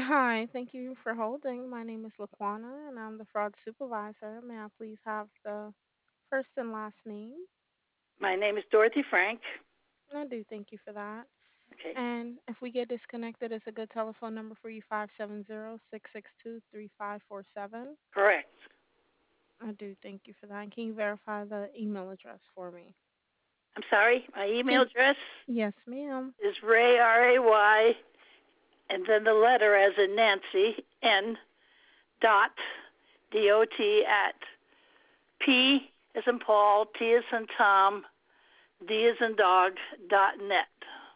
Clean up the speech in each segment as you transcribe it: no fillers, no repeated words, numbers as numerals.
Hi, thank you for holding. My name is Laquana, and I'm the fraud supervisor. May I please have the first and last name? My name is Dorothy Frank. I do thank you for that. Okay, And if we get disconnected, it's a good telephone number for you, 570-662-3547. correct. I do thank you for that. And can you verify the email address for me? I'm sorry. My email Can address Yes, ma'am. is Ray Ray, and then the letter as in Nancy N dot dot at p as in Paul, t as in Tom, d as in dog .net.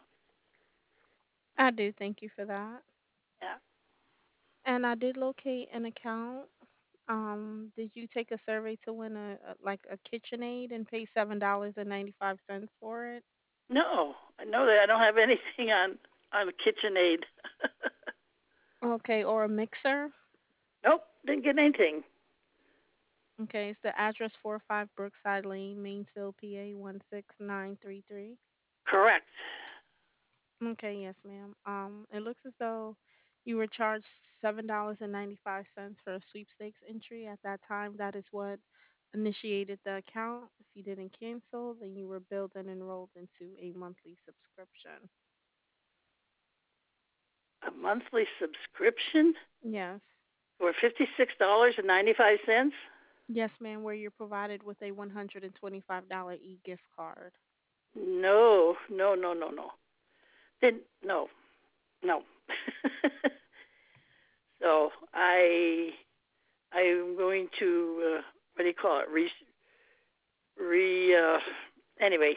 I do thank you for that. Yeah. And I did locate an account. Did you take a survey to win like a KitchenAid and pay $7.95 for it? No, I know that I don't have anything on KitchenAid. Okay, or a mixer? Nope, didn't get anything. Okay, it's the address 45 Brookside Lane, Mainsville, PA 16933. Correct. Okay, yes, ma'am. It looks as though you were charged $7.95 for a sweepstakes entry at that time. That is what initiated the account. If you didn't cancel, then you were billed and enrolled into a monthly subscription. A monthly subscription Yes. for $56.95. Yes, ma'am, where you're provided with a $125 e-gift card. No, no, no, no, no. Didn't no, no. So I'm going to what do you call it? Re anyway.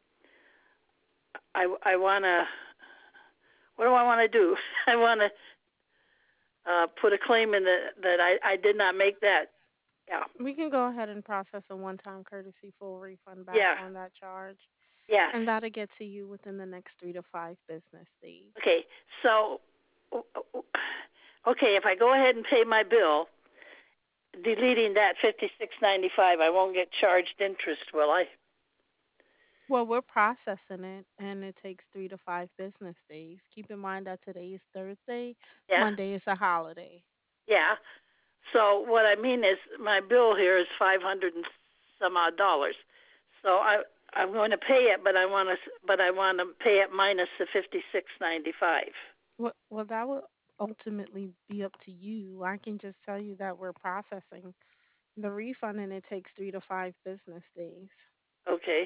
I wanna. What do I want to do? I want to put a claim in that I did not make that. Yeah. We can go ahead and process a one-time courtesy full refund back Yeah. on that charge, Yes. and that'll get to you within the next 3 to 5 business days. Okay. So okay, if I go ahead and pay my bill, deleting that 56.95, I won't get charged interest, will I? Well, we're processing it, and it takes 3 to 5 business days. Keep in mind that today is Thursday, Yeah. Monday is a holiday. Yeah. So what I mean is my bill here is 500 and some odd dollars. So I'm going to pay it, but I want to pay it minus the 56.95. Well, that will ultimately be up to you. I can just tell you that we're processing the refund, and it takes 3 to 5 business days. Okay.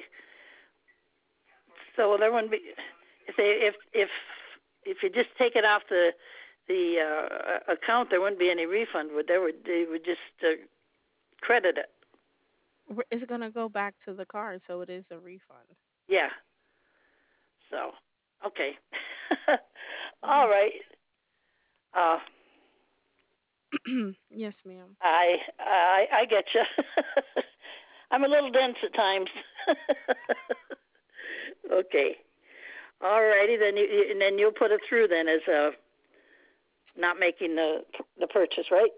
So there wouldn't be if they if you just take it off the account, there wouldn't be any refund. They would just credit it. It's gonna go back to the card, so it is a refund. Yeah. So okay. All Mhm. right. Uh, Yes, ma'am. I get you. I'm a little dense at times. Okay. All righty then. And then you'll put it through then as not making the purchase, right?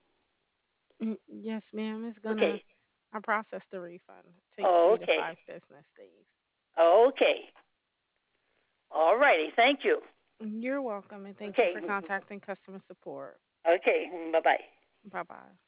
Yes, ma'am. It's gonna Okay. I process the refund. It takes Oh, three to okay. five business days. Okay. All righty. Thank you. You're welcome, and thank you Okay. for contacting customer support. Okay. Bye bye. Bye bye.